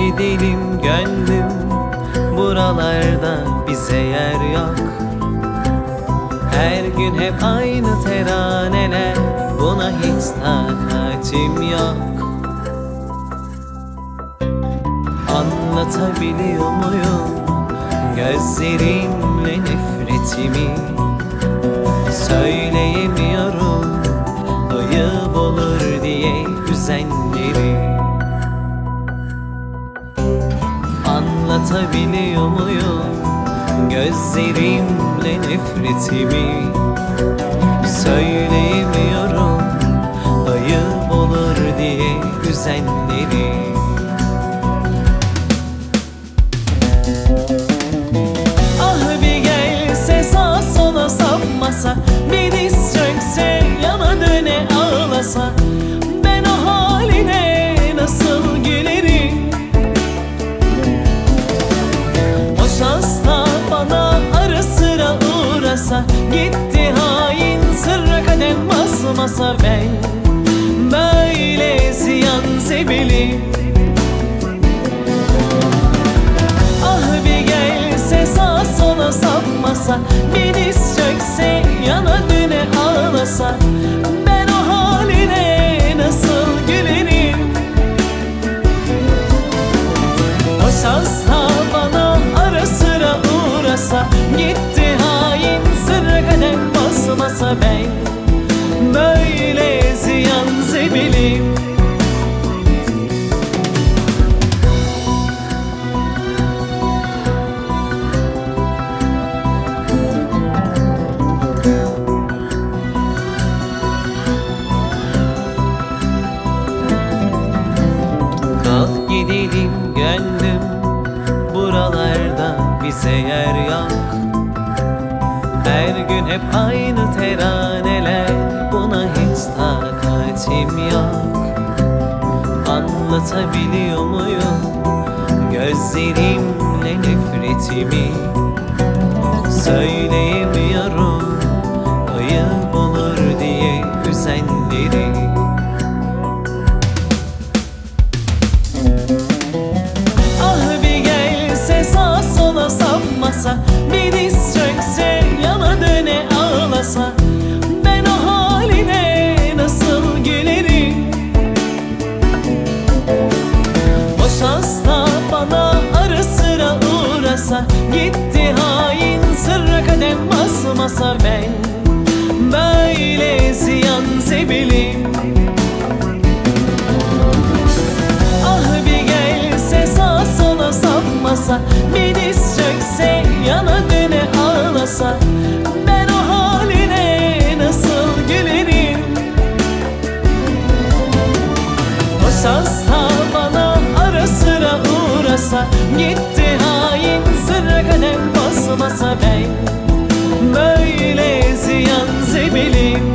gidelim gönlüm, buralarda bize yer yok. Her gün hep aynı teraneler, buna hiç takatim yok. Anlatabiliyor muyum gözlerimle nefretimi? Söyleyemiyorum, ayıp olur diye üzenleri. Anlatabiliyor muyum gözlerimle nefretimi? Söyleyemiyorum, ayıp olur diye üzenleri. Ah bir gelse sağ sola sapmasa, bir diz çökse yana döne ağlasa, ben o haline nasıl gülerim? O şans da bana ara sıra uğrasa, gitti hain sırra kadem basmasa, ben böyle ziyan zebilim. Ah bir gelse sağ sola sapmasa, bir diz çökse yana döne ağlasa, ben o haline nasıl gülerim? O şans da bana ara sıra uğrasa, gitti hain sırra kadem basmasa, ben böyle ziyan zebilim. Kalk gidelim gönlüm, buralarda bize yer yok. Her gün hep aynı teraneler, buna hiç takatim yok. Anlatabiliyor muyum gözlerimle nefretimi? Söyleyemiyorum, ayıp olur diye üzenleri. Ah bir gelse sağ sola sapmasa, bir diz çökse yana döne ağlasa, ben o haline nasıl gülerim? O şans da bana ara sıra uğrasa, gitti hain sırra kadem basmasa, ben böyle ziyan zebilim. Ah bir gelse sağ sola sapmasa, bir diz çökse yana döne ağlasa, ben o haline nasıl gülerim? O şans da bana ara sıra uğrasa, gitti hain sırra kadem basmasa, ben böyle ziyan zebilim.